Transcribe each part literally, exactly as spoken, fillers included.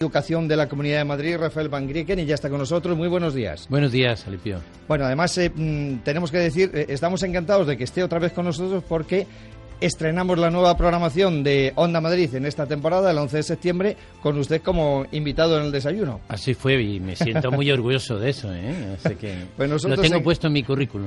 Educación de la Comunidad de Madrid, Rafael Van Grieken, y ya está con nosotros. Muy buenos días. Buenos días, Alipio. Bueno, además eh, tenemos que decir, eh, estamos encantados de que esté otra vez con nosotros porque estrenamos la nueva programación de Onda Madrid en esta temporada, el once de septiembre, con usted como invitado en el desayuno. Así fue y me siento muy orgulloso de eso, ¿eh? Así que pues lo tengo en... puesto en mi currículum.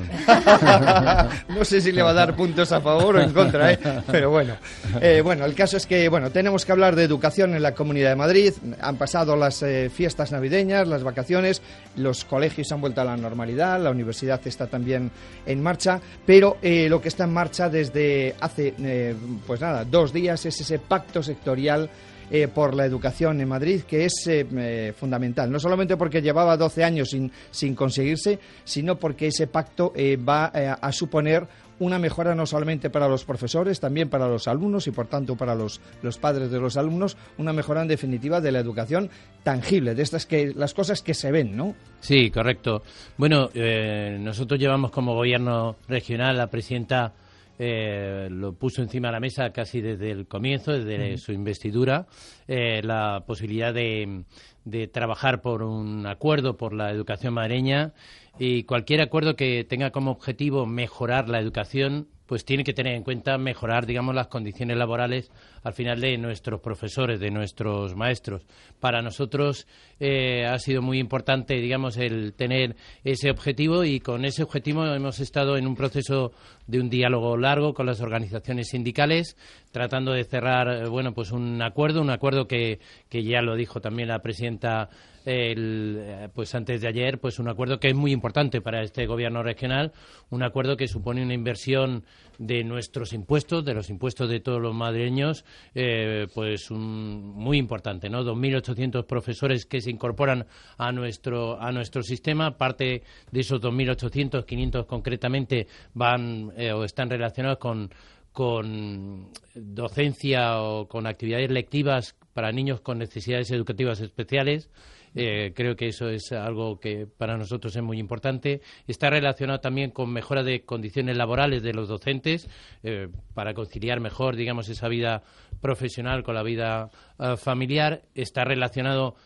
No sé si le va a dar puntos a favor o en contra, ¿eh? Pero bueno. Eh, bueno, el caso es que bueno, tenemos que hablar de educación en la Comunidad de Madrid. Han pasado las eh, fiestas navideñas, las vacaciones, los colegios han vuelto a la normalidad, la universidad está también en marcha, pero eh, lo que está en marcha desde hace Eh, pues nada, dos días es ese pacto sectorial eh, por la educación en Madrid, que es eh, eh, fundamental, no solamente porque llevaba doce años sin, sin conseguirse, sino porque ese pacto eh, va eh, a suponer una mejora no solamente para los profesores, también para los alumnos y por tanto para los, los padres de los alumnos, una mejora en definitiva de la educación tangible, de estas que las cosas que se ven, ¿no? Sí, correcto. Bueno, eh, nosotros llevamos como gobierno regional, la presidenta Eh, lo puso encima de la mesa casi desde el comienzo, desde uh-huh. su investidura, eh, la posibilidad de, de trabajar por un acuerdo por la educación madrileña, y cualquier acuerdo que tenga como objetivo mejorar la educación, pues tiene que tener en cuenta mejorar, digamos, las condiciones laborales al final de nuestros profesores, de nuestros maestros. Para nosotros eh, ha sido muy importante, digamos, el tener ese objetivo, y con ese objetivo hemos estado en un proceso de un diálogo largo con las organizaciones sindicales, tratando de cerrar, bueno, pues un acuerdo, un acuerdo que, que ya lo dijo también la presidenta El, pues antes de ayer, pues un acuerdo que es muy importante para este gobierno regional, un acuerdo que supone una inversión de nuestros impuestos, de los impuestos de todos los madrileños, eh, pues un, muy importante, ¿no? dos mil ochocientos profesores que se incorporan a nuestro a nuestro sistema. Parte de esos dos mil ochocientos, quinientos concretamente, van eh, o están relacionados con con docencia o con actividades lectivas para niños con necesidades educativas especiales. Eh, creo que eso es algo que para nosotros es muy importante. Está relacionado también con mejora de condiciones laborales de los docentes, eh, para conciliar mejor, digamos, esa vida profesional con la vida uh, familiar. Está relacionado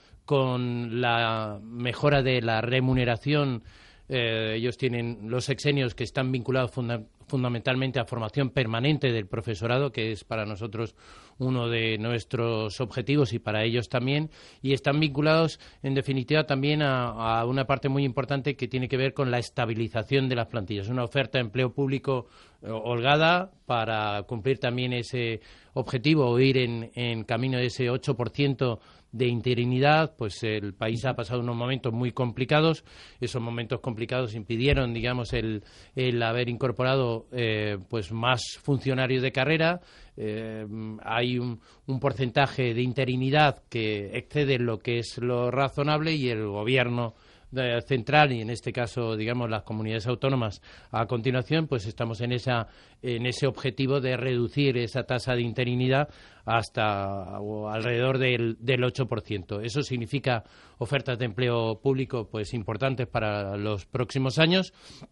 con la mejora de la remuneración. Eh, ellos tienen los sexenios que están vinculados funda- fundamentalmente a formación permanente del profesorado, que es para nosotros uno de nuestros objetivos y para ellos también, y están vinculados en definitiva también a, a una parte muy importante que tiene que ver con la estabilización de las plantillas, una oferta de empleo público eh, holgada para cumplir también ese objetivo o ir en, en camino de ese ocho por ciento de interinidad. Pues el país ha pasado unos momentos muy complicados. Esos momentos complicados impidieron, digamos, el, el haber incorporado eh, pues más funcionarios de carrera. Eh, hay un, un porcentaje de interinidad que excede lo que es lo razonable, y el gobierno central, y en este caso, digamos, las comunidades autónomas a continuación, pues estamos en esa en ese objetivo de reducir esa tasa de interinidad hasta o alrededor del, del ocho por ciento. Eso significa ofertas de empleo público pues importantes para los próximos años.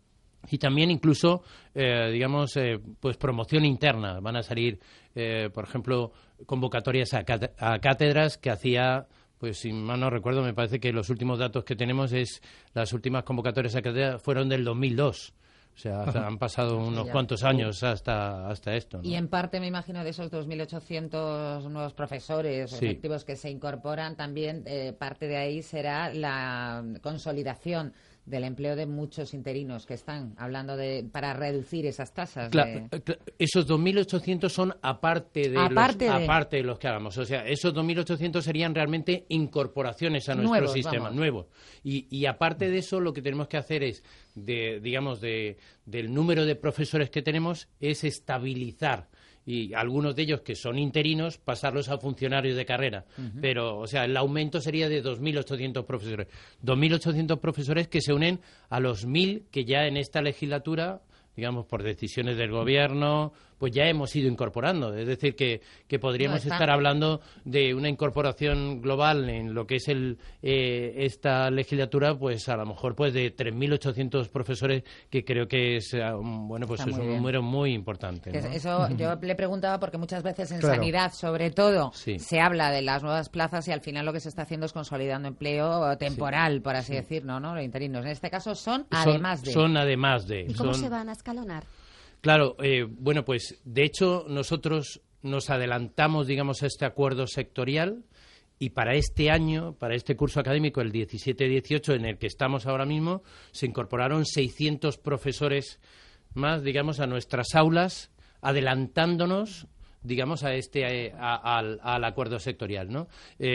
Y también incluso, eh, digamos, eh, pues promoción interna. Van a salir, eh, por ejemplo, convocatorias a, cát- a cátedras que hacía, pues si mal no recuerdo, me parece que los últimos datos que tenemos es las últimas convocatorias a cátedras fueron del dos mil dos. O sea, hasta han pasado unos cuantos años hasta hasta esto, ¿no? Y en parte, me imagino, de esos dos mil ochocientos nuevos profesores sí. efectivos que se incorporan, también eh, parte de ahí será la consolidación del empleo de muchos interinos que están hablando de para reducir esas tasas. Claro, de... claro, esos dos mil ochocientos son aparte de, aparte los, de... aparte de los que hagamos. O sea, esos dos mil ochocientos serían realmente incorporaciones a nuestro nuevos, sistema, vamos. nuevos. Y, y aparte de eso, lo que tenemos que hacer es, de, digamos, de, del número de profesores que tenemos, es estabilizar. Y algunos de ellos que son interinos, pasarlos a funcionarios de carrera. Uh-huh. Pero, o sea, el aumento sería de dos mil ochocientos profesores. dos mil ochocientos profesores que se unen a los mil que ya en esta legislatura digamos, por decisiones del Gobierno, pues ya hemos ido incorporando. Es decir, que, que podríamos no estar hablando de una incorporación global en lo que es el eh, esta legislatura, pues a lo mejor pues de tres mil ochocientos profesores, que creo que es, um, bueno, pues Está es un bien. número muy importante, ¿no? Eso yo le preguntaba porque muchas veces en Claro. sanidad, sobre todo, Sí. se habla de las nuevas plazas y al final lo que se está haciendo es consolidando empleo temporal, por así decirlo, ¿no? Los interinos. En este caso son Son- además de... Son además de... ¿Y cómo son- se van a escalonar? Claro, eh, bueno, pues de hecho nosotros nos adelantamos, digamos, a este acuerdo sectorial y para este año, para este curso académico, el diecisiete dieciocho, en el que estamos ahora mismo, se incorporaron seiscientos profesores más, digamos, a nuestras aulas, adelantándonos, digamos, a este eh, a- al, al acuerdo sectorial, ¿no?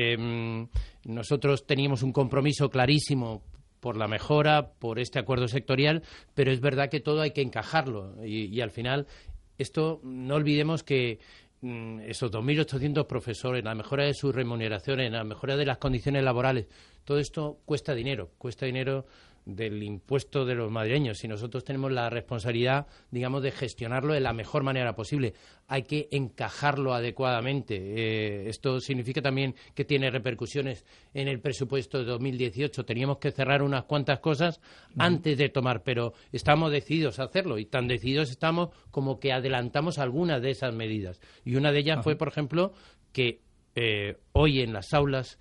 Eh, nosotros teníamos un compromiso clarísimo por la mejora, por este acuerdo sectorial, pero es verdad que todo hay que encajarlo y, y al final esto no olvidemos que mm, esos dos mil ochocientos profesores, la mejora de sus remuneraciones, la mejora de las condiciones laborales, todo esto cuesta dinero, cuesta dinero del impuesto de los madrileños y nosotros tenemos la responsabilidad, digamos, de gestionarlo de la mejor manera posible. Hay que encajarlo adecuadamente. Eh, esto significa también que tiene repercusiones en el presupuesto de dos mil dieciocho. Teníamos que cerrar unas cuantas cosas antes de tomar, pero estamos decididos a hacerlo y tan decididos estamos como que adelantamos algunas de esas medidas. Y una de ellas Ajá. fue, por ejemplo, que eh, hoy en las aulas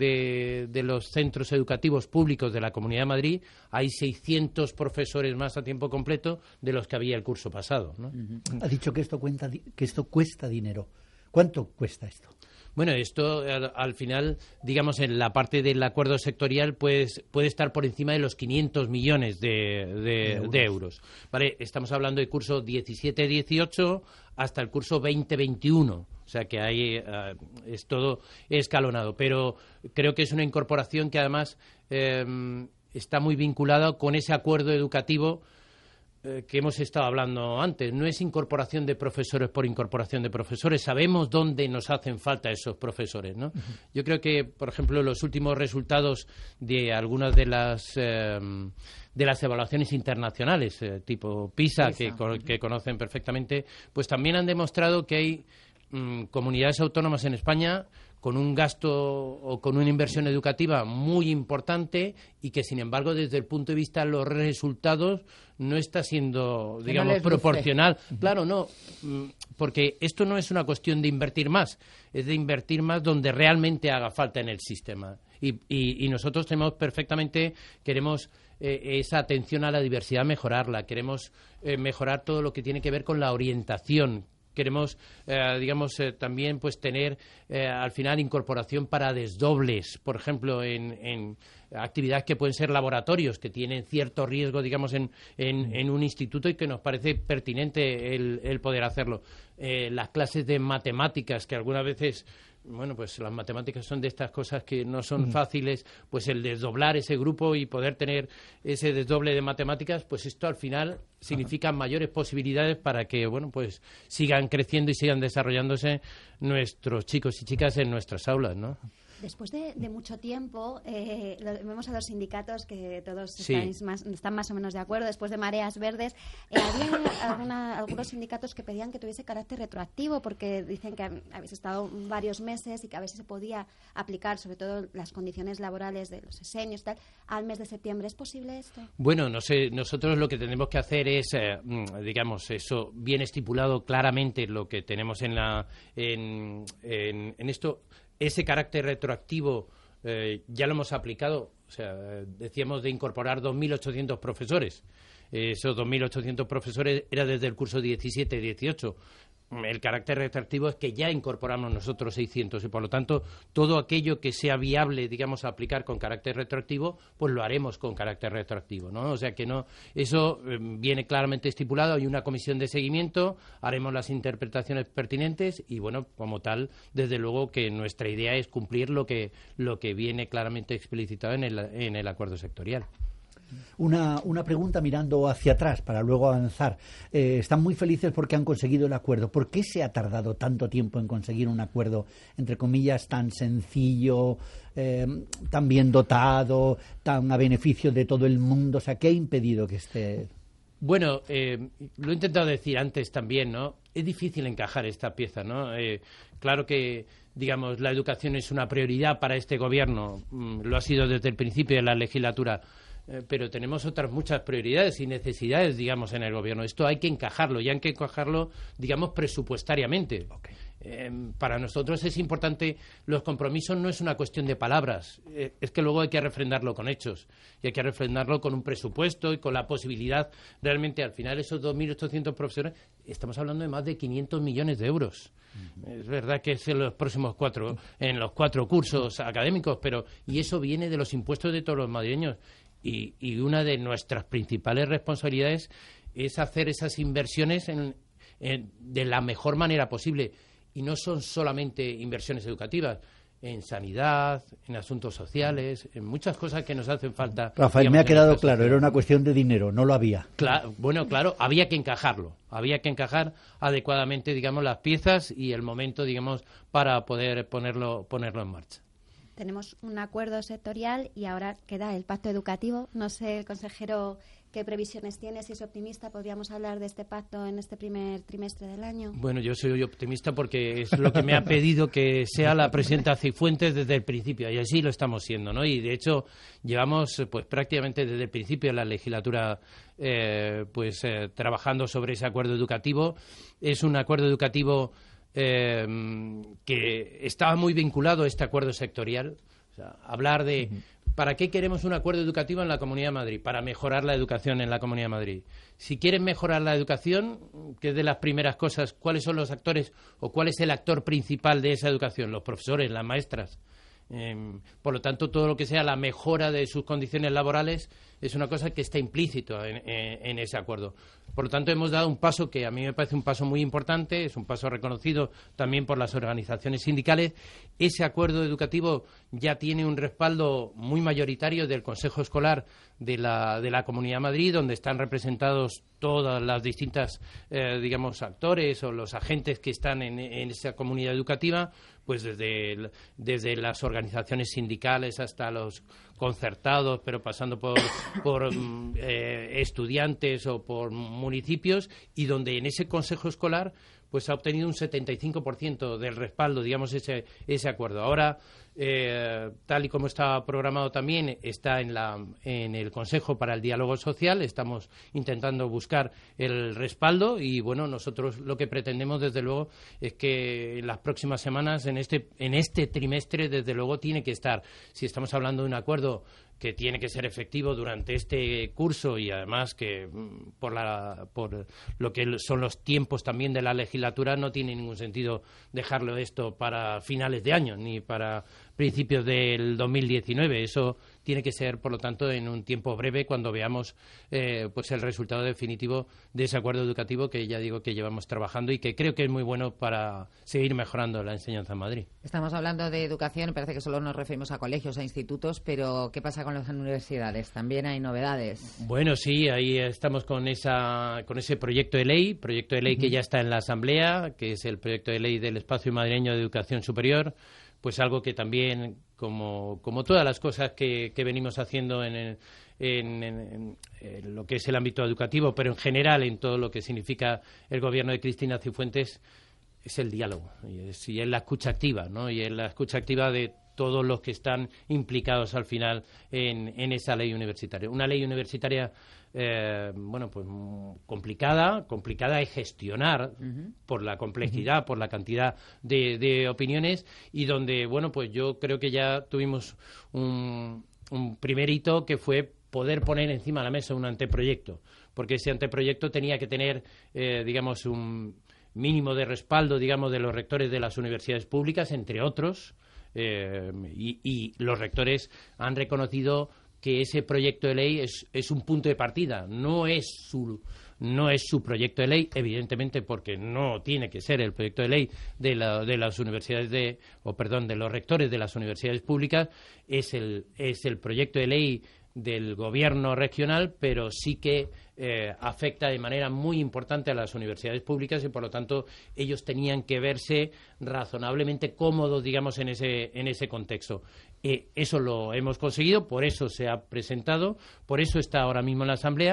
De, de los centros educativos públicos de la Comunidad de Madrid hay seiscientos profesores más a tiempo completo de los que había el curso pasado, ¿no? Ha dicho que esto, cuenta, que esto cuesta dinero. ¿Cuánto cuesta esto? Bueno, esto al, al final, digamos, en la parte del acuerdo sectorial pues, puede estar por encima de los quinientos millones de, de, de, euros. de euros. Vale, estamos hablando del curso diecisiete dieciocho hasta el curso veinte veintiuno. O sea que ahí uh, es todo escalonado. Pero creo que es una incorporación que además eh, está muy vinculada con ese acuerdo educativo eh, que hemos estado hablando antes. No es incorporación de profesores por incorporación de profesores. Sabemos dónde nos hacen falta esos profesores, ¿no? Uh-huh. Yo creo que, por ejemplo, los últimos resultados de algunas de las... Eh, de las evaluaciones internacionales, eh, tipo PISA, PISA. Que, que conocen perfectamente, pues también han demostrado que hay mm, comunidades autónomas en España con un gasto o con una inversión educativa muy importante y que, sin embargo, desde el punto de vista de los resultados no está siendo, que digamos, no proporcional. Luce. Claro, no, porque esto no es una cuestión de invertir más, es de invertir más donde realmente haga falta en el sistema. Y, y, y nosotros tenemos perfectamente, queremos eh, esa atención a la diversidad mejorarla, queremos eh, mejorar todo lo que tiene que ver con la orientación. Queremos, eh, digamos, eh, también pues tener eh, al final incorporación para desdobles, por ejemplo, en, en actividades que pueden ser laboratorios, que tienen cierto riesgo, digamos, en, en, en un instituto y que nos parece pertinente el, el poder hacerlo. Eh, las clases de matemáticas, que algunas veces... Bueno, pues las matemáticas son de estas cosas que no son mm. fáciles, pues el desdoblar ese grupo y poder tener ese desdoble de matemáticas, pues esto al final significa Ajá. mayores posibilidades para que, bueno, pues sigan creciendo y sigan desarrollándose nuestros chicos y chicas en nuestras aulas, ¿no? Después de, de mucho tiempo, eh, lo, vemos a los sindicatos que todos sí. más, están más o menos de acuerdo, después de Mareas Verdes. Eh, había alguna, algunos sindicatos que pedían que tuviese carácter retroactivo porque dicen que habéis estado varios meses y que a veces se podía aplicar, sobre todo las condiciones laborales de los esenios y tal, al mes de septiembre. ¿Es posible esto? Bueno, no sé, nosotros lo que tenemos que hacer es, eh, digamos, eso bien estipulado claramente lo que tenemos en, la, en, en, en esto. Ese carácter retroactivo eh, ya lo hemos aplicado, o sea, decíamos de incorporar dos mil ochocientos profesores. Eh, esos dos mil ochocientos profesores era desde el curso diecisiete dieciocho. El carácter retroactivo es que ya incorporamos nosotros seiscientos y, por lo tanto, todo aquello que sea viable, digamos, aplicar con carácter retroactivo, pues lo haremos con carácter retroactivo, ¿no? O sea que no, eso eh, viene claramente estipulado. Hay una comisión de seguimiento, haremos las interpretaciones pertinentes y, bueno, como tal, desde luego que nuestra idea es cumplir lo que lo que viene claramente explicitado en el, en el acuerdo sectorial. Una, una pregunta mirando hacia atrás para luego avanzar. Eh, están muy felices porque han conseguido el acuerdo. ¿Por qué se ha tardado tanto tiempo en conseguir un acuerdo, entre comillas, tan sencillo, eh, tan bien dotado, tan a beneficio de todo el mundo? O sea, ¿qué ha impedido que esté Bueno, eh, lo he intentado decir antes también, ¿no? Es difícil encajar esta pieza, ¿no? Eh, claro que, digamos, la educación es una prioridad para este gobierno, mm, lo ha sido desde el principio de la legislatura, eh, pero tenemos otras muchas prioridades y necesidades, digamos, en el gobierno. Esto hay que encajarlo, y hay que encajarlo, digamos, presupuestariamente. Okay. Eh, para nosotros es importante, los compromisos no es una cuestión de palabras, eh, es que luego hay que refrendarlo con hechos y hay que refrendarlo con un presupuesto y con la posibilidad, realmente al final esos dos mil ochocientos profesores, estamos hablando de más de quinientos millones de euros. Uh-huh. Es verdad que es en los próximos cuatro, en los cuatro cursos académicos, pero y eso viene de los impuestos de todos los madrileños y, y una de nuestras principales responsabilidades es hacer esas inversiones en, en, de la mejor manera posible. Y no son solamente inversiones educativas, en sanidad, en asuntos sociales, en muchas cosas que nos hacen falta. Rafael, digamos, me ha quedado claro, era una cuestión de dinero, no lo había. Claro, bueno, claro, había que encajarlo, había que encajar adecuadamente, digamos, las piezas y el momento, digamos, para poder ponerlo, ponerlo en marcha. Tenemos un acuerdo sectorial y ahora queda el pacto educativo. No sé, el consejero, ¿qué previsiones tiene? Si es optimista, ¿podríamos hablar de este pacto en este primer trimestre del año? Bueno, yo soy optimista porque es lo que me ha pedido que sea la presidenta Cifuentes desde el principio, y así lo estamos siendo, ¿no? Y, de hecho, llevamos pues prácticamente desde el principio de la legislatura eh, pues eh, trabajando sobre ese acuerdo educativo. Es un acuerdo educativo eh, que estaba muy vinculado a este acuerdo sectorial. O sea, hablar de... Uh-huh. ¿Para qué queremos un acuerdo educativo en la Comunidad de Madrid? Para mejorar la educación en la Comunidad de Madrid. Si quieren mejorar la educación, que es de las primeras cosas, ¿cuáles son los actores o cuál es el actor principal de esa educación? Los profesores, las maestras. Eh, por lo tanto, todo lo que sea la mejora de sus condiciones laborales es una cosa que está implícito en, en, en ese acuerdo. Por lo tanto, hemos dado un paso que a mí me parece un paso muy importante, es un paso reconocido también por las organizaciones sindicales. Ese acuerdo educativo ya tiene un respaldo muy mayoritario del Consejo Escolar de la, de la Comunidad de Madrid, donde están representados todas las distintas, eh, digamos, actores o los agentes que están en, en esa comunidad educativa, pues desde, el, desde las organizaciones sindicales hasta los concertados, pero pasando por, por eh, estudiantes o por municipios, y donde en ese Consejo Escolar pues ha obtenido un setenta y cinco por ciento del respaldo, digamos, ese, ese acuerdo. Ahora, eh, tal y como estaba programado también, está en, la, en el Consejo para el Diálogo Social. Estamos intentando buscar el respaldo y, bueno, nosotros lo que pretendemos, desde luego, es que en las próximas semanas, en este, en este trimestre, desde luego, tiene que estar. Si estamos hablando de un acuerdo que tiene que ser efectivo durante este curso y además que por, la, por lo que son los tiempos también de la legislatura no tiene ningún sentido dejarlo esto para finales de año ni para principios del dos mil diecinueve. Eso tiene que ser, por lo tanto, en un tiempo breve cuando veamos eh, pues el resultado definitivo de ese acuerdo educativo que ya digo que llevamos trabajando y que creo que es muy bueno para seguir mejorando la enseñanza en Madrid. Estamos hablando de educación, parece que solo nos referimos a colegios, a institutos, pero ¿qué pasa con las universidades? ¿También hay novedades? Bueno, sí, ahí estamos con esa con ese proyecto de ley, proyecto de ley uh-huh. que ya está en la Asamblea, que es el proyecto de ley del Espacio Madrileño de Educación Superior. Pues algo que también, como, como todas las cosas que, que venimos haciendo en, en, en, en, en lo que es el ámbito educativo, pero en general en todo lo que significa el gobierno de Cristina Cifuentes, es el diálogo y es, y es la escucha activa, ¿no? Y es la escucha activa de todos los que están implicados al final en, en esa ley universitaria. Una ley universitaria, eh, bueno, pues complicada, complicada de gestionar uh-huh. por la complejidad, uh-huh. por la cantidad de, de opiniones y donde, bueno, pues yo creo que ya tuvimos un, un primer hito que fue poder poner encima de la mesa un anteproyecto, porque ese anteproyecto tenía que tener, eh, digamos, un mínimo de respaldo, digamos, de los rectores de las universidades públicas, entre otros, eh, y, y los rectores han reconocido que ese proyecto de ley es, es un punto de partida, no es su no es su proyecto de ley, evidentemente, porque no tiene que ser el proyecto de ley de, la, de las universidades de, o perdón, de los rectores de las universidades públicas, es el es el proyecto de ley del gobierno regional, pero sí que eh, afecta de manera muy importante a las universidades públicas y, por lo tanto, ellos tenían que verse razonablemente cómodos, digamos, en ese en ese contexto. Eh, eso lo hemos conseguido, por eso se ha presentado, por eso está ahora mismo en la Asamblea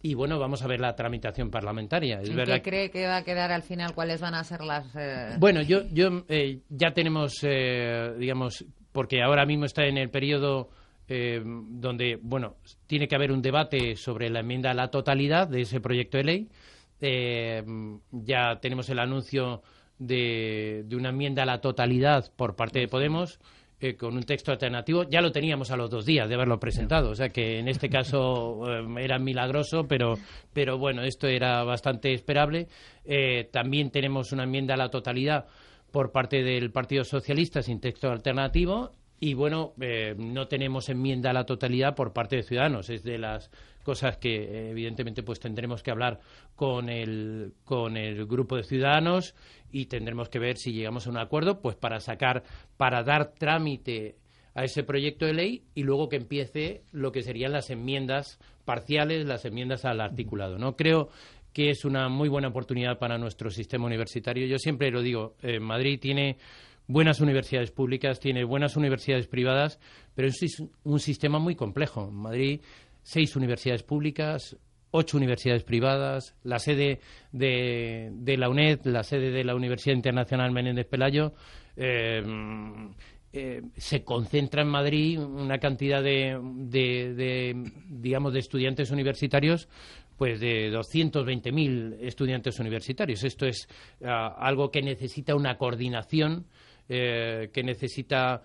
y bueno, vamos a ver la tramitación parlamentaria. Es ¿En verdad qué cree que va a quedar al final? ¿Cuáles van a ser las...? Eh... Bueno, yo, yo eh, ya tenemos, eh, digamos, porque ahora mismo está en el periodo eh, donde, bueno, tiene que haber un debate sobre la enmienda a la totalidad de ese proyecto de ley. Eh, ya tenemos el anuncio de, de una enmienda a la totalidad por parte de Podemos, eh, con un texto alternativo. Ya lo teníamos a los dos días de haberlo presentado, o sea que en este caso eh, era milagroso, pero, pero bueno, esto era bastante esperable. Eh, también tenemos una enmienda a la totalidad por parte del Partido Socialista sin texto alternativo. Y bueno, eh, no tenemos enmienda a la totalidad por parte de Ciudadanos. Es de las cosas que eh, evidentemente pues tendremos que hablar con el, con el grupo de Ciudadanos y tendremos que ver si llegamos a un acuerdo pues para sacar, para dar trámite a ese proyecto de ley y luego que empiece lo que serían las enmiendas parciales, las enmiendas al articulado, ¿no? Creo que es una muy buena oportunidad para nuestro sistema universitario. Yo siempre lo digo, eh, Madrid tiene buenas universidades públicas, tiene buenas universidades privadas, pero es un sistema muy complejo. En Madrid, seis universidades públicas, ocho universidades privadas, la sede de, de la UNED, la sede de la Universidad Internacional Menéndez Pelayo. Eh, eh, se concentra en Madrid una cantidad de, de, de, digamos, de estudiantes universitarios pues de doscientos veinte mil estudiantes universitarios. Esto es uh, algo que necesita una coordinación, eh, que necesita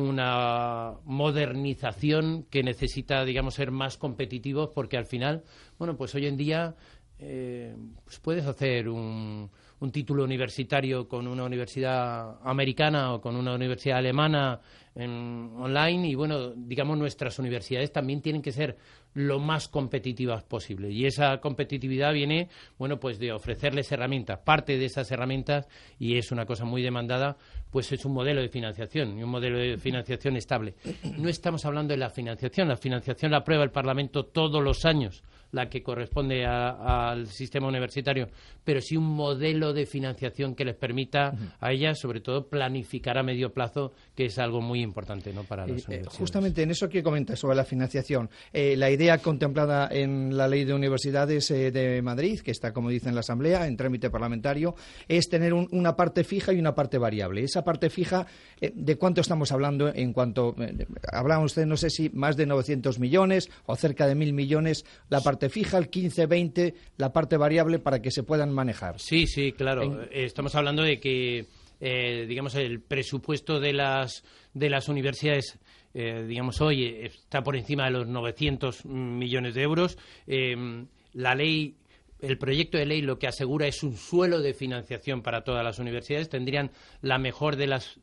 una modernización, que necesita, digamos, ser más competitivos, porque al final, bueno, pues hoy en día eh, pues puedes hacer un, un título universitario con una universidad americana o con una universidad alemana en, online, y bueno, digamos, nuestras universidades también tienen que ser lo más competitivas posible, y esa competitividad viene, bueno, pues de ofrecerles herramientas. Parte de esas herramientas, y es una cosa muy demandada, pues es un modelo de financiación, y un modelo de financiación estable. No estamos hablando de la financiación, la financiación la aprueba el Parlamento todos los años, la que corresponde a, al sistema universitario, pero sí un modelo de financiación que les permita a ellas, sobre todo, planificar a medio plazo, que es algo muy importante, ¿no?, para las eh, universidades. Justamente en eso que comentas sobre la financiación, eh, la idea contemplada en la Ley de Universidades eh, de Madrid, que está, como dice en la Asamblea, en trámite parlamentario, es tener un, una parte fija y una parte variable. Esa parte fija, eh, ¿de cuánto estamos hablando? En cuanto eh, hablaba usted, no sé si más de novecientos millones o cerca de mil millones, la parte fija, el quince, veinte, la parte variable, para que se puedan manejar. Sí, sí, claro. En... Estamos hablando de que, eh, digamos, el presupuesto de las de las universidades, eh, digamos, hoy está por encima de los novecientos millones de euros. Eh, la ley, el proyecto de ley lo que asegura es un suelo de financiación para todas las universidades. Tendrían la mejor de las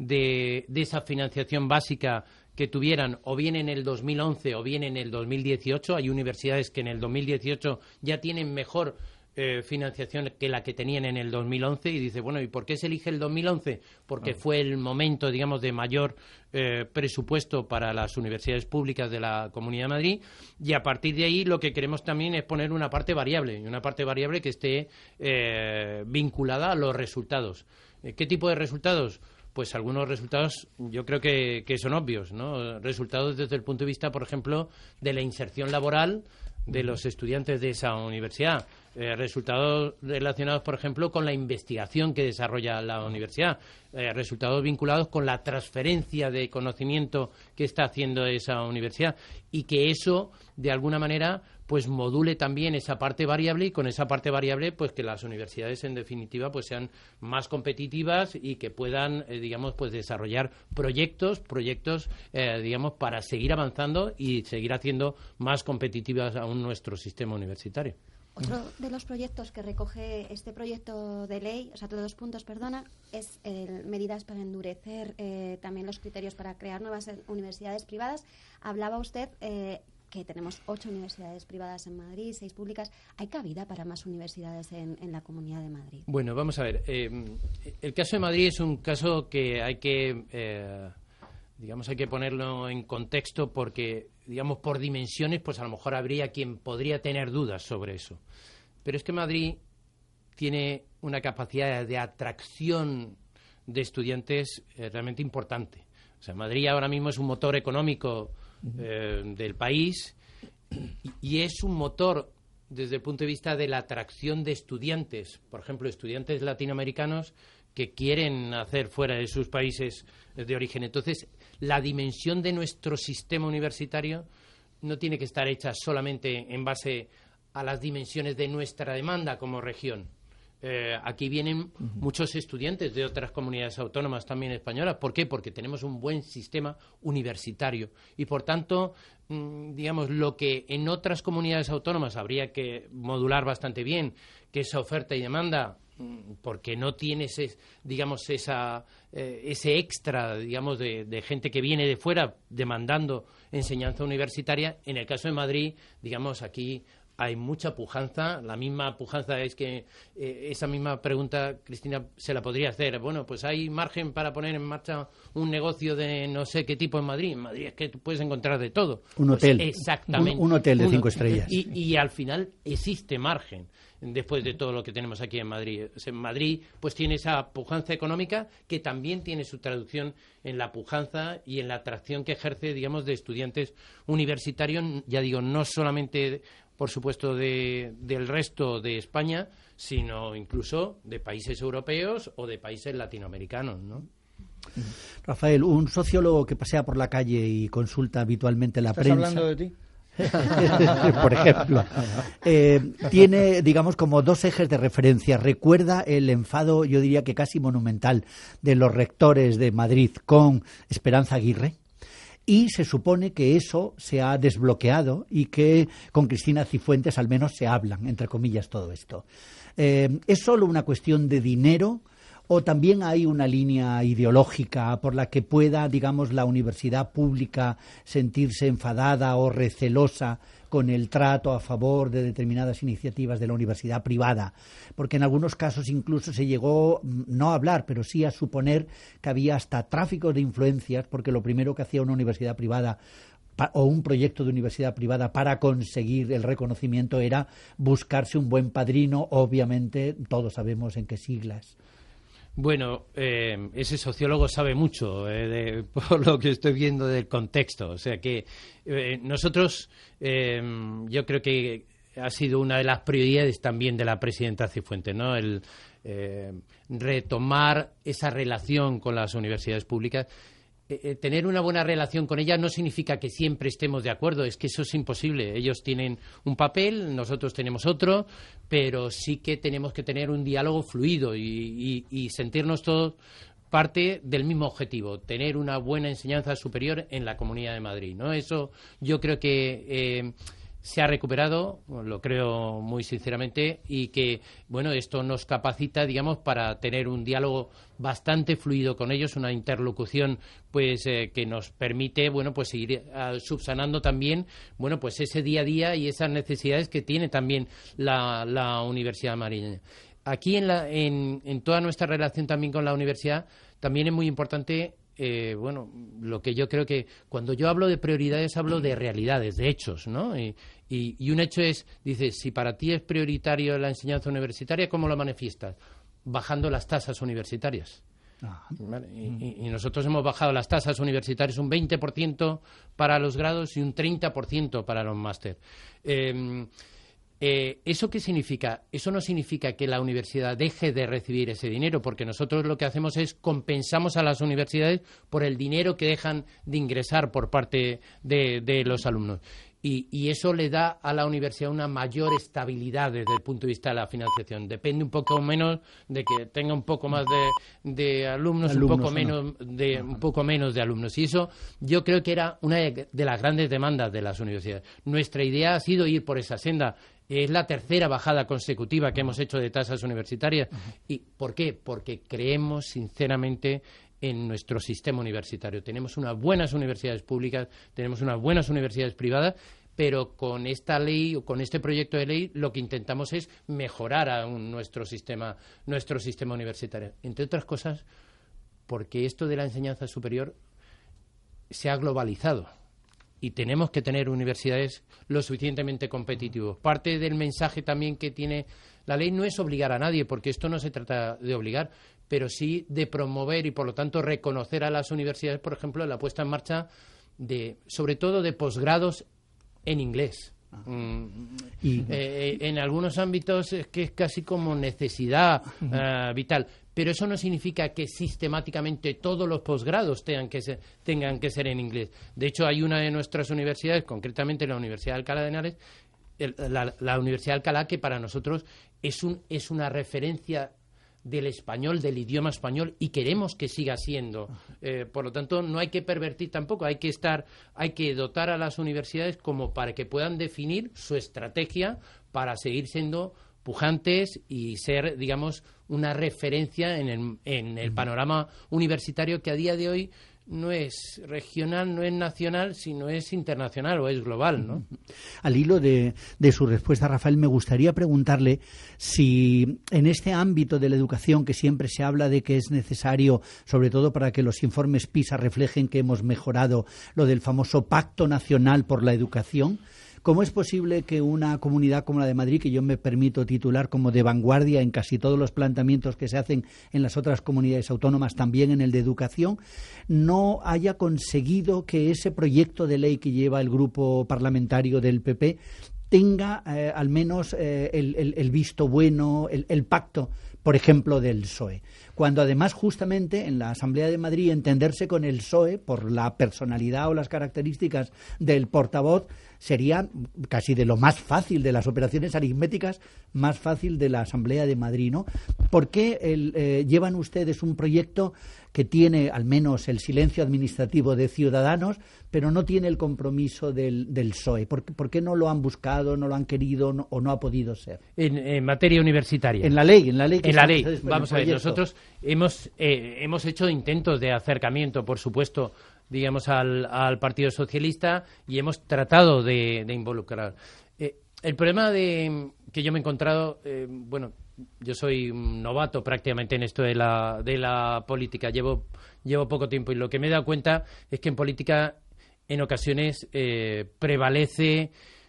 de, de esa financiación básica que tuvieran o bien en el dos mil once o bien en el dos mil dieciocho. Hay universidades que en el dos mil dieciocho ya tienen mejor eh, financiación que la que tenían en el dos mil once, y dice, bueno, ¿y por qué se elige el dos mil once? Porque oh. fue el momento, digamos, de mayor eh, presupuesto para las universidades públicas de la Comunidad de Madrid, y a partir de ahí lo que queremos también es poner una parte variable, y una parte variable que esté eh, vinculada a los resultados. ¿Qué tipo de resultados? Pues algunos resultados yo creo que, que son obvios, ¿no? Resultados desde el punto de vista, por ejemplo, de la inserción laboral de los estudiantes de esa universidad. Eh, resultados relacionados, por ejemplo, con la investigación que desarrolla la universidad. Eh, resultados vinculados con la transferencia de conocimiento que está haciendo esa universidad. Y que eso, de alguna manera, pues module también esa parte variable, y con esa parte variable, pues que las universidades, en definitiva, pues sean más competitivas y que puedan, eh, digamos, pues desarrollar proyectos, proyectos, eh, digamos, para seguir avanzando y seguir haciendo más competitivas aún nuestro sistema universitario. Otro de los proyectos que recoge este proyecto de ley, o sea, todos los puntos, perdona, es eh, medidas para endurecer eh, también los criterios para crear nuevas universidades privadas. Hablaba usted eh, que tenemos ocho universidades privadas en Madrid, seis públicas. ¿Hay cabida para más universidades en, en la Comunidad de Madrid? Bueno, vamos a ver. Eh, el caso de Madrid es un caso que hay que, eh, digamos, hay que ponerlo en contexto, porque, digamos, por dimensiones, pues a lo mejor habría quien podría tener dudas sobre eso. Pero es que Madrid tiene una capacidad de atracción de estudiantes eh, realmente importante. O sea, Madrid ahora mismo es un motor económico eh, del país, y es un motor desde el punto de vista de la atracción de estudiantes, por ejemplo, estudiantes latinoamericanos que quieren hacer fuera de sus países de origen. Entonces, la dimensión de nuestro sistema universitario no tiene que estar hecha solamente en base a las dimensiones de nuestra demanda como región. Eh, aquí vienen uh-huh. muchos estudiantes de otras comunidades autónomas también españolas. ¿Por qué? Porque tenemos un buen sistema universitario y, por tanto, mmm, digamos, lo que en otras comunidades autónomas habría que modular bastante bien, que esa oferta y demanda, mmm, porque no tiene ese, digamos, esa, eh, ese extra, digamos, de, de gente que viene de fuera demandando enseñanza universitaria. En el caso de Madrid, digamos, aquí hay mucha pujanza. La misma pujanza es que eh, esa misma pregunta, Cristina, se la podría hacer. Bueno, pues hay margen para poner en marcha un negocio de no sé qué tipo en Madrid. En Madrid es que tú puedes encontrar de todo. Un pues hotel. Exactamente. Un, un hotel de un, cinco estrellas. Y, y al final existe margen después de todo lo que tenemos aquí en Madrid. O sea, en Madrid pues tiene esa pujanza económica que también tiene su traducción en la pujanza y en la atracción que ejerce, digamos, de estudiantes universitarios, ya digo, no solamente, por supuesto, de, del resto de España, sino incluso de países europeos o de países latinoamericanos, ¿no? Rafael, un sociólogo que pasea por la calle y consulta habitualmente la ¿Estás prensa... hablando de ti? por ejemplo, eh, tiene, digamos, como dos ejes de referencia. Recuerda el enfado, yo diría que casi monumental, de los rectores de Madrid con Esperanza Aguirre, y se supone que eso se ha desbloqueado y que con Cristina Cifuentes al menos se hablan, entre comillas, todo esto. Eh, ¿es solo una cuestión de dinero? ¿O también hay una línea ideológica por la que pueda, digamos, la universidad pública sentirse enfadada o recelosa con el trato a favor de determinadas iniciativas de la universidad privada? Porque en algunos casos incluso se llegó, no a hablar, pero sí a suponer que había hasta tráfico de influencias, porque lo primero que hacía una universidad privada o un proyecto de universidad privada para conseguir el reconocimiento era buscarse un buen padrino, obviamente todos sabemos en qué siglas. Bueno, eh, ese sociólogo sabe mucho, eh, de, por lo que estoy viendo del contexto. O sea que eh, nosotros, eh, yo creo que ha sido una de las prioridades también de la presidenta Cifuentes, ¿no? El eh, retomar esa relación con las universidades públicas. Eh, tener una buena relación con ellas no significa que siempre estemos de acuerdo, es que eso es imposible. Ellos tienen un papel, nosotros tenemos otro, pero sí que tenemos que tener un diálogo fluido y, y, y sentirnos todos parte del mismo objetivo, tener una buena enseñanza superior en la Comunidad de Madrid, ¿no? Eso yo creo que eh, se ha recuperado, lo creo muy sinceramente, y que, bueno, esto nos capacita, digamos, para tener un diálogo bastante fluido con ellos, una interlocución, pues, eh, que nos permite, bueno, pues, seguir uh, subsanando también, bueno, pues, ese día a día y esas necesidades que tiene también la, la Universidad Madrileña. Aquí, en, la, en, en toda nuestra relación también con la universidad, también es muy importante. Eh, bueno, lo que yo creo que cuando yo hablo de prioridades hablo de realidades, de hechos, ¿no? Y, y, y un hecho es, dices, si para ti es prioritario la enseñanza universitaria, ¿cómo lo manifiestas? Bajando las tasas universitarias. Ah. ¿Vale? Y, y nosotros hemos bajado las tasas universitarias un veinte por ciento para los grados y un treinta por ciento para los máster. Eh, Eh, ¿Eso qué significa? Eso no significa que la universidad deje de recibir ese dinero, porque nosotros lo que hacemos es compensamos a las universidades por el dinero que dejan de ingresar por parte de, de los alumnos. Y, y eso le da a la universidad una mayor estabilidad desde el punto de vista de la financiación. Depende un poco menos de que tenga un poco más de, de alumnos, alumnos, un poco menos no. de un poco menos de alumnos. Y eso yo creo que era una de, de las grandes demandas de las universidades. Nuestra idea ha sido ir por esa senda. Es la tercera bajada consecutiva que hemos hecho de tasas universitarias. ¿Y por qué? Porque creemos sinceramente en nuestro sistema universitario. Tenemos unas buenas universidades públicas, tenemos unas buenas universidades privadas, pero con esta ley o con este proyecto de ley lo que intentamos es mejorar aún nuestro sistema, nuestro sistema universitario. Entre otras cosas, porque esto de la enseñanza superior se ha globalizado. Y tenemos que tener universidades lo suficientemente competitivos. Parte del mensaje también que tiene la ley no es obligar a nadie, porque esto no se trata de obligar, pero sí de promover y, por lo tanto, reconocer a las universidades, por ejemplo, la puesta en marcha de, sobre todo, de posgrados en inglés. Mm, y eh, en algunos ámbitos es que es casi como necesidad uh, vital. Pero eso no significa que sistemáticamente todos los posgrados tengan que ser, tengan que ser en inglés. De hecho, hay una de nuestras universidades, concretamente la Universidad de Alcalá de Henares, el, la, la Universidad de Alcalá, que para nosotros es, un, es una referencia del español, del idioma español, y queremos que siga siendo. Eh, por lo tanto, no hay que pervertir tampoco, hay que estar, hay que dotar a las universidades como para que puedan definir su estrategia para seguir siendo pujantes y ser, digamos, una referencia en el, en el panorama universitario, que a día de hoy no es regional, no es nacional, sino es internacional o es global, ¿no? Al hilo de, de su respuesta, Rafael, me gustaría preguntarle si en este ámbito de la educación, que siempre se habla de que es necesario, sobre todo para que los informes PISA reflejen que hemos mejorado, lo del famoso Pacto Nacional por la Educación, ¿cómo es posible que una comunidad como la de Madrid, que yo me permito titular como de vanguardia en casi todos los planteamientos que se hacen en las otras comunidades autónomas, también en el de educación, no haya conseguido que ese proyecto de ley que lleva el grupo parlamentario del P P tenga eh, al menos eh, el, el, el visto bueno, el, el pacto, por ejemplo, del P S O E? Cuando además justamente en la Asamblea de Madrid entenderse con el P S O E por la personalidad o las características del portavoz sería casi de lo más fácil de las operaciones aritméticas, más fácil de la Asamblea de Madrid, ¿no? ¿Por qué el, eh, llevan ustedes un proyecto que tiene al menos el silencio administrativo de Ciudadanos, pero no tiene el compromiso del, del P S O E? ¿Por, ¿Por qué no lo han buscado, no lo han querido no, o no ha podido ser? En, en materia universitaria. En la ley, en la ley. Que en la ley. Vamos a ver, nosotros hemos eh, hemos hecho intentos de acercamiento, por supuesto, digamos, al, al Partido Socialista, y hemos tratado de, de involucrar. Eh, el problema de que yo me he encontrado, eh, bueno, yo soy un novato prácticamente en esto de la, de la política, llevo, llevo poco tiempo, y lo que me he dado cuenta es que en política en ocasiones eh, prevalece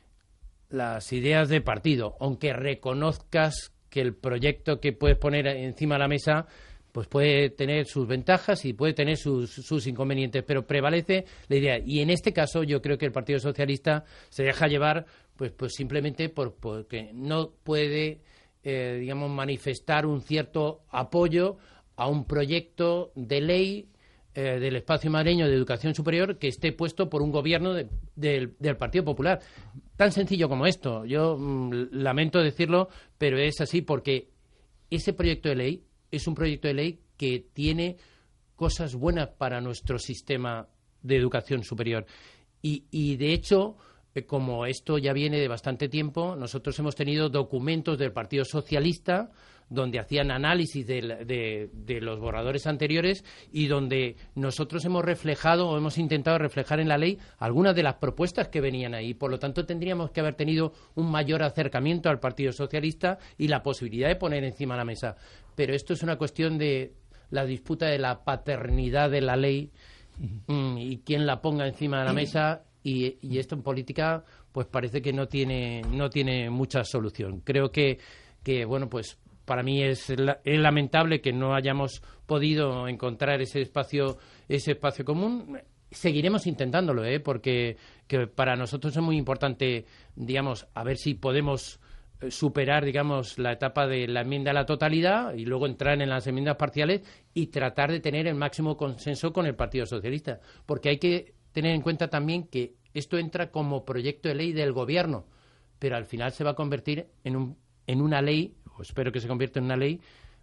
las ideas de partido, aunque reconozcas que el proyecto que puedes poner encima de la mesa pues puede tener sus ventajas y puede tener sus, sus inconvenientes, pero prevalece la idea. Y en este caso yo creo que el Partido Socialista se deja llevar pues, pues simplemente por, porque no puede, eh, digamos, manifestar un cierto apoyo a un proyecto de ley eh, del espacio madrileño de educación superior que esté puesto por un gobierno de, de, del Partido Popular. Tan sencillo como esto. Yo mmm, lamento decirlo, pero es así, porque ese proyecto de ley es un proyecto de ley que tiene cosas buenas para nuestro sistema de educación superior. Y, y de hecho, eh, como esto ya viene de bastante tiempo, nosotros hemos tenido documentos del Partido Socialista donde hacían análisis de, de, de los borradores anteriores y donde nosotros hemos reflejado o hemos intentado reflejar en la ley algunas de las propuestas que venían ahí. Por lo tanto, tendríamos que haber tenido un mayor acercamiento al Partido Socialista y la posibilidad de poner encima de la mesa. Pero esto es una cuestión de la disputa de la paternidad de la ley mm, y quién la ponga encima de la mesa, y, y esto en política pues parece que no tiene, no tiene mucha solución. Creo que, que bueno, pues para mí es, la, es lamentable que no hayamos podido encontrar ese espacio, ese espacio común. Seguiremos intentándolo, ¿eh? Porque que para nosotros es muy importante, digamos, a ver si podemos superar, digamos, la etapa de la enmienda a la totalidad y luego entrar en las enmiendas parciales y tratar de tener el máximo consenso con el Partido Socialista. Porque hay que tener en cuenta también que esto entra como proyecto de ley del Gobierno, pero al final se va a convertir en, un, en una ley, o espero que se convierta en una ley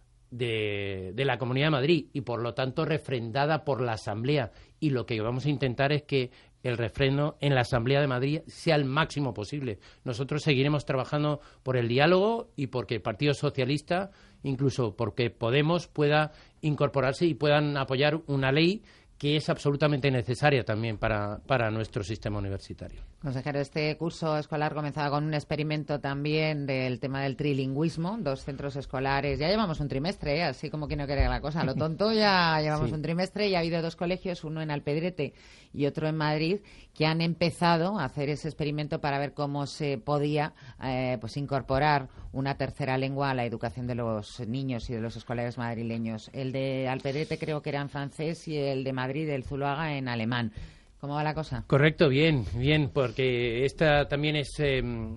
de, de la Comunidad de Madrid, y por lo tanto refrendada por la Asamblea. Y lo que vamos a intentar es que el refrendo en la Asamblea de Madrid sea el máximo posible. Nosotros seguiremos trabajando por el diálogo y porque el Partido Socialista, incluso porque Podemos, pueda incorporarse y puedan apoyar una ley que es absolutamente necesaria también para, para nuestro sistema universitario. Consejero, este curso escolar comenzaba con un experimento también del tema del trilingüismo, dos centros escolares. Ya llevamos un trimestre, ¿eh? Así como que no quiere la cosa. A lo tonto ya llevamos sí. un trimestre y ha habido dos colegios, uno en Alpedrete y otro en Madrid, que han empezado a hacer ese experimento para ver cómo se podía eh, pues incorporar una tercera lengua a la educación de los niños y de los escolares madrileños. El de Alpedrete creo que era en francés y el de Madrid, el Zuloaga, en alemán. ¿Cómo va la cosa? Correcto, bien, bien, porque esta también es, eh,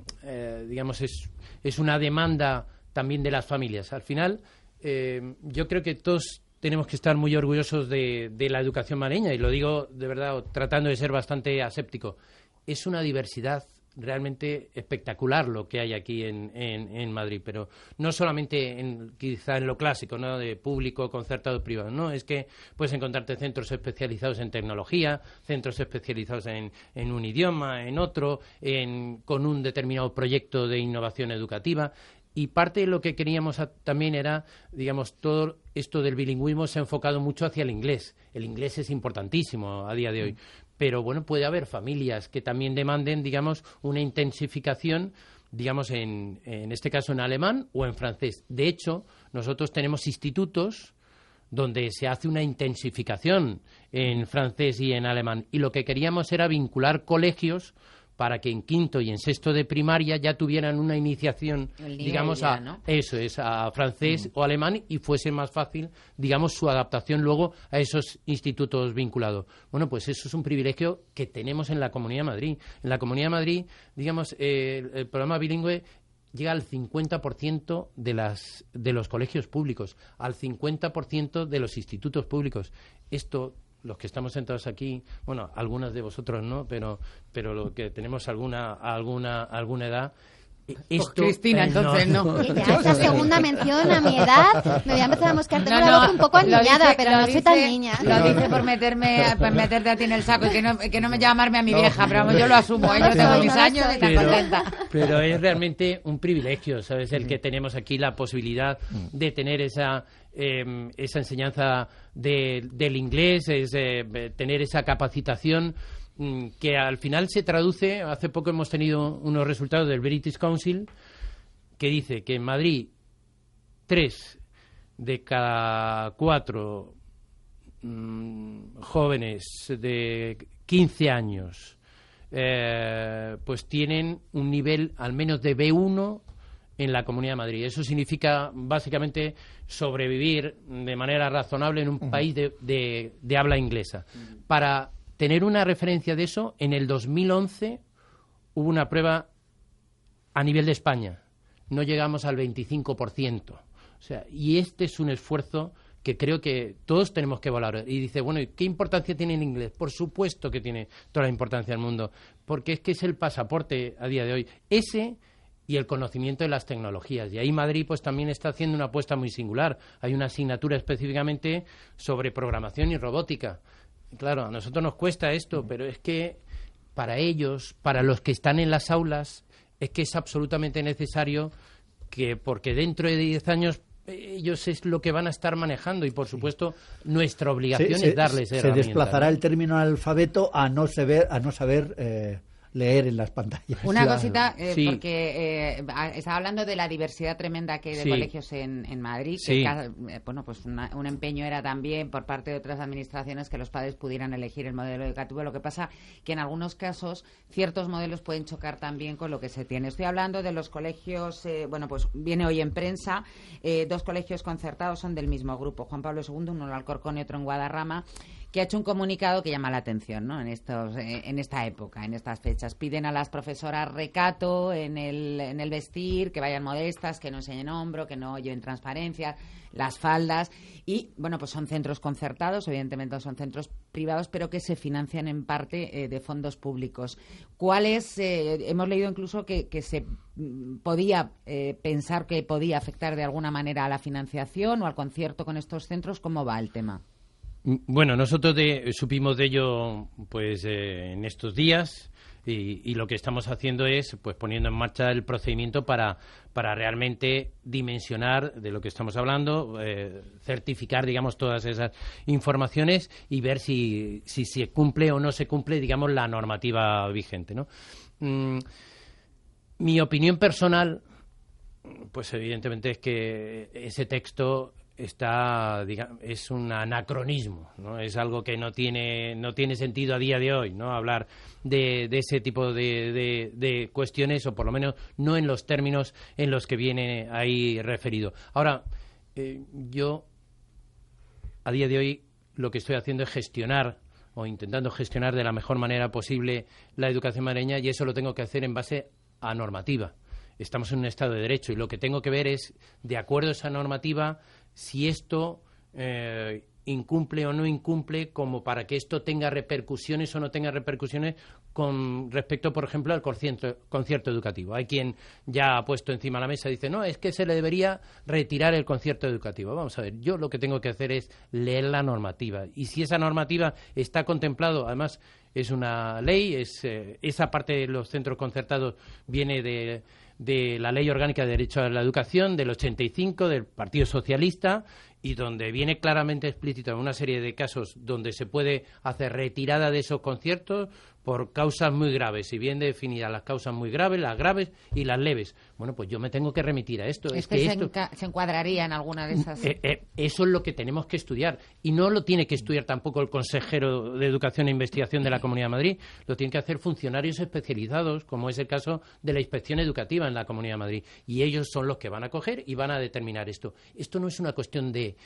eh, digamos, es, es una demanda también de las familias. Al final, eh, yo creo que todos tenemos que estar muy orgullosos de, de la educación madrileña, y lo digo de verdad tratando de ser bastante aséptico. Es una diversidad realmente espectacular lo que hay aquí en, en, en Madrid, pero no solamente en, quizá en lo clásico, ¿no?, de público, concertado, privado, no, es que puedes encontrarte centros especializados en tecnología, centros especializados en, en un idioma, en otro, en, con un determinado proyecto de innovación educativa. Y parte de lo que queríamos a, también era, digamos, todo esto del bilingüismo se ha enfocado mucho hacia el inglés. El inglés es importantísimo a día de hoy. Pero, bueno, puede haber familias que también demanden, digamos, una intensificación, digamos, en, en este caso en alemán o en francés. De hecho, nosotros tenemos institutos donde se hace una intensificación en francés y en alemán. Y lo que queríamos era vincular colegios para que en quinto y en sexto de primaria ya tuvieran una iniciación, digamos, ya, a ¿no? eso es, a francés mm. o alemán, y fuese más fácil, digamos, su adaptación luego a esos institutos vinculados. Bueno, pues eso es un privilegio que tenemos en la Comunidad de Madrid. En la Comunidad de Madrid, digamos, eh, el, el programa bilingüe llega al cincuenta por ciento de las de los colegios públicos, al cincuenta por ciento de los institutos públicos. Esto, los que estamos sentados aquí, bueno, algunos de vosotros no, pero pero lo que tenemos alguna alguna alguna edad. Esto, pues Cristina, eh, entonces no. no. Ya esta segunda mención a mi edad me voy a empezar a mosquear. Tengo No, la no, voz un poco lo aniñada, dice- pero lo no soy dice- tan niña. Lo dice por meterme, por meterte a ti en el saco y que no, que no me llamarme a mi vieja, pero vamos, yo lo asumo, No ¿eh? lo Yo tengo soy, mis no lo años soy. y tan Pero- contenta. Pero es realmente un privilegio, ¿sabes? El que tenemos aquí la posibilidad de tener esa eh, esa enseñanza de, del inglés, es eh, tener esa capacitación mm, que al final se traduce. Hace poco hemos tenido unos resultados del British Council que dice que en Madrid tres de cada cuatro mm, jóvenes de quince años eh, pues tienen un nivel al menos de B uno en la Comunidad de Madrid. Eso significa básicamente sobrevivir de manera razonable en un uh-huh. país de, de, de habla inglesa. Uh-huh. Para tener una referencia de eso, en el dos mil once hubo una prueba a nivel de España. No llegamos al veinticinco por ciento. O sea, y este es un esfuerzo que creo que todos tenemos que valorar. Y dice, bueno, ¿y qué importancia tiene el inglés? Por supuesto que tiene toda la importancia del mundo, porque es que es el pasaporte a día de hoy. Ese y el conocimiento de las tecnologías. Y ahí Madrid pues también está haciendo una apuesta muy singular. Hay una asignatura específicamente sobre programación y robótica. Claro, a nosotros nos cuesta esto, pero es que para ellos, para los que están en las aulas, es que es absolutamente necesario que, porque dentro de diez años ellos es lo que van a estar manejando y, por supuesto, nuestra obligación se, es darles se, herramientas. Se desplazará, ¿no?, el término alfabeto a no saber, a no saber eh, leer en las pantallas. Una claro. cosita, eh, Sí. porque eh, estaba hablando de la diversidad tremenda que hay de Sí. colegios en, en Madrid, Sí. que cada- eh, bueno, pues una- un empeño era también por parte de otras administraciones que los padres pudieran elegir el modelo educativo. Lo que pasa que en algunos casos ciertos modelos pueden chocar también con lo que se tiene. Estoy hablando de los colegios, eh, bueno, pues viene hoy en prensa, eh, dos colegios concertados son del mismo grupo, Juan Pablo segundo, uno en Alcorcón y otro en Guadarrama, que ha hecho un comunicado que llama la atención, ¿no?, en estos eh, en esta época, en estas fechas. Piden a las profesoras recato en el, en el vestir, que vayan modestas, que no enseñen hombro, que no lleven transparencia, las faldas. Y, bueno, pues son centros concertados, evidentemente son centros privados, pero que se financian en parte eh, de fondos públicos. ¿Cuáles? Eh, hemos leído incluso que, que se mm, podía eh, pensar que podía afectar de alguna manera a la financiación o al concierto con estos centros. ¿Cómo va el tema? Bueno, nosotros de, supimos de ello pues eh, en estos días y, y lo que estamos haciendo es pues poniendo en marcha el procedimiento para, para realmente dimensionar de lo que estamos hablando, eh, certificar, digamos, todas esas informaciones y ver si, si se cumple o no se cumple, digamos, la normativa vigente, ¿no? Mm, mi opinión personal, pues evidentemente es que ese texto está, digamos, es un anacronismo, ¿no? Es algo que no tiene no tiene sentido a día de hoy, ¿no? Hablar de, de ese tipo de, de, de cuestiones, o por lo menos no en los términos en los que viene ahí referido. Ahora, eh, yo a día de hoy lo que estoy haciendo es gestionar o intentando gestionar de la mejor manera posible la educación madrileña, y eso lo tengo que hacer en base a normativa. Estamos en un Estado de Derecho y lo que tengo que ver es, de acuerdo a esa normativa, si esto eh, incumple o no incumple, como para que esto tenga repercusiones o no tenga repercusiones con respecto, por ejemplo, al concierto, concierto educativo. Hay quien ya ha puesto encima de la mesa y dice, no, es que se le debería retirar el concierto educativo. Vamos a ver, yo lo que tengo que hacer es leer la normativa. Y si esa normativa está contemplado, además es una ley, es eh, esa parte de los centros concertados viene de, de la Ley Orgánica de Derecho a la Educación del ochenta y cinco, del Partido Socialista, y donde viene claramente explícito una serie de casos donde se puede hacer retirada de esos conciertos por causas muy graves, y bien definidas las causas muy graves, las graves y las leves. Bueno, pues yo me tengo que remitir a esto. Es, es que, que se, esto... enca- se encuadraría en alguna de esas. Eh, eh, eso es lo que tenemos que estudiar. Y no lo tiene que estudiar tampoco el consejero de Educación e Investigación de la Comunidad de Madrid. Lo tienen que hacer funcionarios especializados, como es el caso de la Inspección Educativa en la Comunidad de Madrid. Y ellos son los que van a coger y van a determinar esto. Esto no es una cuestión de...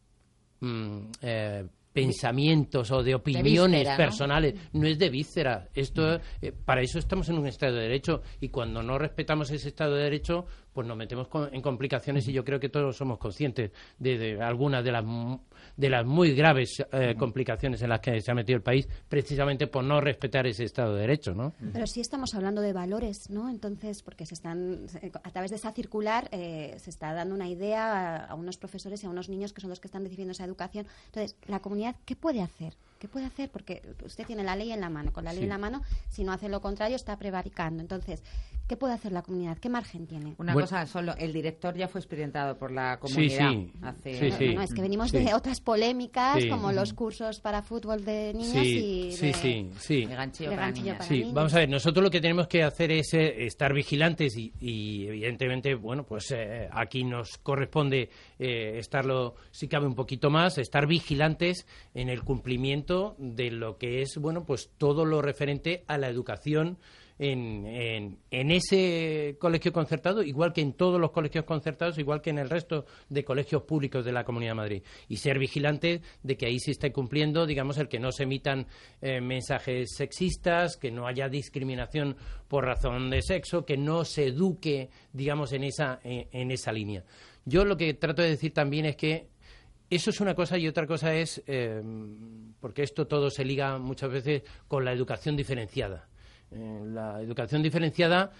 Mm, eh, pensamientos o de opiniones de víscera, ¿no? personales, no es de víscera. Esto, eh, para eso estamos en un Estado de Derecho, y cuando no respetamos ese Estado de Derecho, pues nos metemos con, en complicaciones, y yo creo que todos somos conscientes de, de algunas de las de las muy graves eh, complicaciones en las que se ha metido el país, precisamente por no respetar ese Estado de Derecho, ¿no? Pero sí estamos hablando de valores, ¿no? Entonces, porque se están, a través de esa circular, eh, se está dando una idea a, a unos profesores y a unos niños que son los que están recibiendo esa educación. Entonces, la comunidad, ¿qué puede hacer? ¿Qué puede hacer? Porque usted tiene la ley en la mano. Con la ley Sí. en la mano, si no hace lo contrario, está prevaricando. Entonces, ¿qué puede hacer la comunidad? ¿Qué margen tiene? Una Bueno. cosa solo, el director ya fue experimentado por la comunidad. sí. hace- Sí, No, sí. no, no, es que venimos Sí. de otras polémicas, Sí. como los cursos para fútbol de niños Sí, y sí, de, sí, sí. De ganchillo de para ganchillo niñas. para Sí, niños. vamos a ver, nosotros lo que tenemos que hacer es eh, estar vigilantes y, y, evidentemente, bueno, pues eh, aquí nos corresponde eh, estarlo, si cabe, un poquito más, estar vigilantes en el cumplimiento de lo que es, bueno, pues todo lo referente a la educación en, en, en ese colegio concertado, igual que en todos los colegios concertados, igual que en el resto de colegios públicos de la Comunidad de Madrid. Y ser vigilantes de que ahí se esté cumpliendo, digamos, el que no se emitan eh, mensajes sexistas, que no haya discriminación por razón de sexo, que no se eduque, digamos, en esa, en, en esa línea. Yo lo que trato de decir también es que eso es una cosa, y otra cosa es, eh, porque esto todo se liga muchas veces con la educación diferenciada. Eh, la educación diferenciada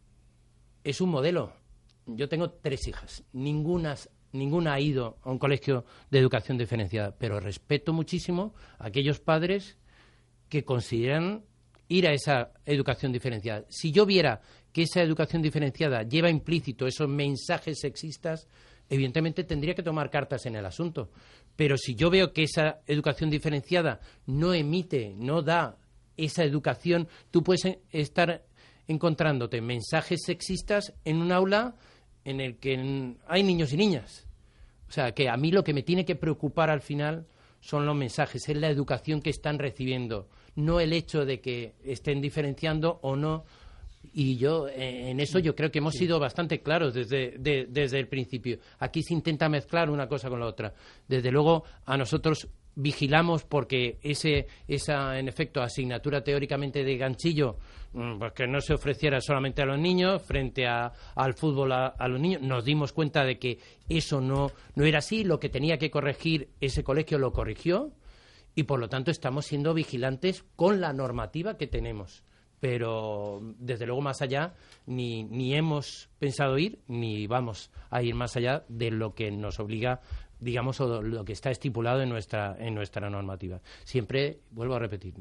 es un modelo. Yo tengo tres hijas, ninguna, ninguna ha ido a un colegio de educación diferenciada, pero respeto muchísimo a aquellos padres que consideran ir a esa educación diferenciada. Si yo viera que esa educación diferenciada lleva implícito esos mensajes sexistas, evidentemente tendría que tomar cartas en el asunto. Pero si yo veo que esa educación diferenciada no emite, no da esa educación, tú puedes estar encontrándote mensajes sexistas en un aula en el que hay niños y niñas. O sea, que a mí lo que me tiene que preocupar al final son los mensajes, es la educación que están recibiendo, no el hecho de que estén diferenciando o no. Y yo, eh, en eso yo creo que hemos sido bastante claros desde, de, desde el principio. Aquí se intenta mezclar una cosa con la otra. Desde luego, a nosotros vigilamos porque ese, esa, en efecto, asignatura teóricamente de ganchillo, pues que no se ofreciera solamente a los niños frente a, al fútbol a, a los niños. Nos dimos cuenta de que eso no, no era así. Lo que tenía que corregir ese colegio lo corrigió, y por lo tanto estamos siendo vigilantes con la normativa que tenemos. Pero, desde luego, más allá, ni, ni hemos pensado ir, ni vamos a ir más allá de lo que nos obliga, digamos, o lo que está estipulado en nuestra, en nuestra normativa. Siempre, vuelvo a repetir,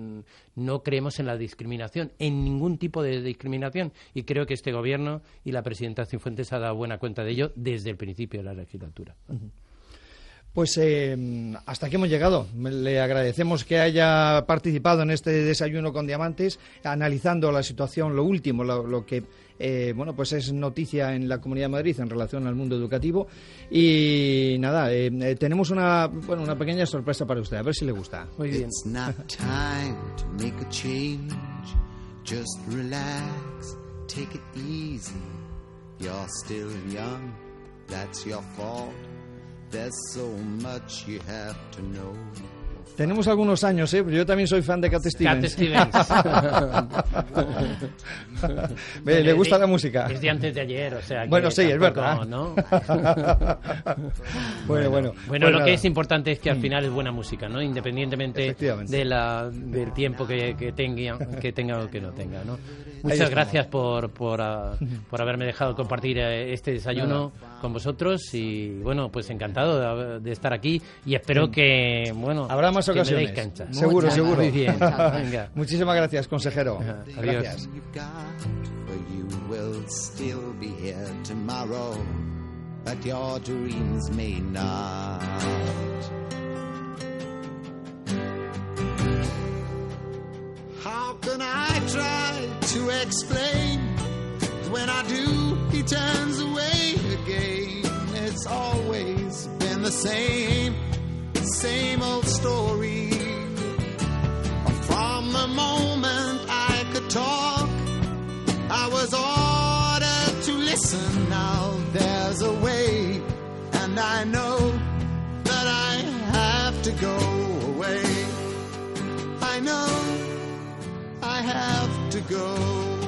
no creemos en la discriminación, en ningún tipo de discriminación, y creo que este Gobierno y la presidenta Cifuentes ha dado buena cuenta de ello desde el principio de la legislatura. Uh-huh. Pues eh, hasta aquí hemos llegado. Le agradecemos que haya participado en este desayuno con diamantes, analizando la situación, lo último, lo, lo que eh, bueno, pues es noticia en la Comunidad de Madrid en relación al mundo educativo. Y nada, eh, eh, tenemos una, bueno, una pequeña sorpresa para usted, a ver si le gusta. Muy bien. It's not time to make a change. Just relax, take it easy. You're still young, that's your fault. There's so much you have to know. Tenemos algunos años, ¿eh? Yo también soy fan de Cat Stevens. Cat Stevens. ¿Le, ¿Le gusta la música? Es de antes de ayer, o sea... Bueno, sí, tampoco, es verdad. ¿no? bueno, bueno. Bueno, pues lo nada. que es importante es que al final es buena música, ¿no? Independientemente de la, del tiempo que, que, tenga, que tenga o que no tenga, ¿no? Muchas gracias por, por, uh, por haberme dejado compartir uh, este desayuno Nada. con vosotros y, bueno, pues encantado de, de estar aquí y espero sí. que, bueno... Habrá más ocasiones. Seguro, Muchas seguro. Muy bien. Venga. Muchísimas gracias, consejero. Uh, gracias. How can I try to explain? When I do, he turns away again. It's always been the same, same old story. From the moment I could talk, I was ordered to listen. Now there's a way, and I know that I have to go away. I know I have to go.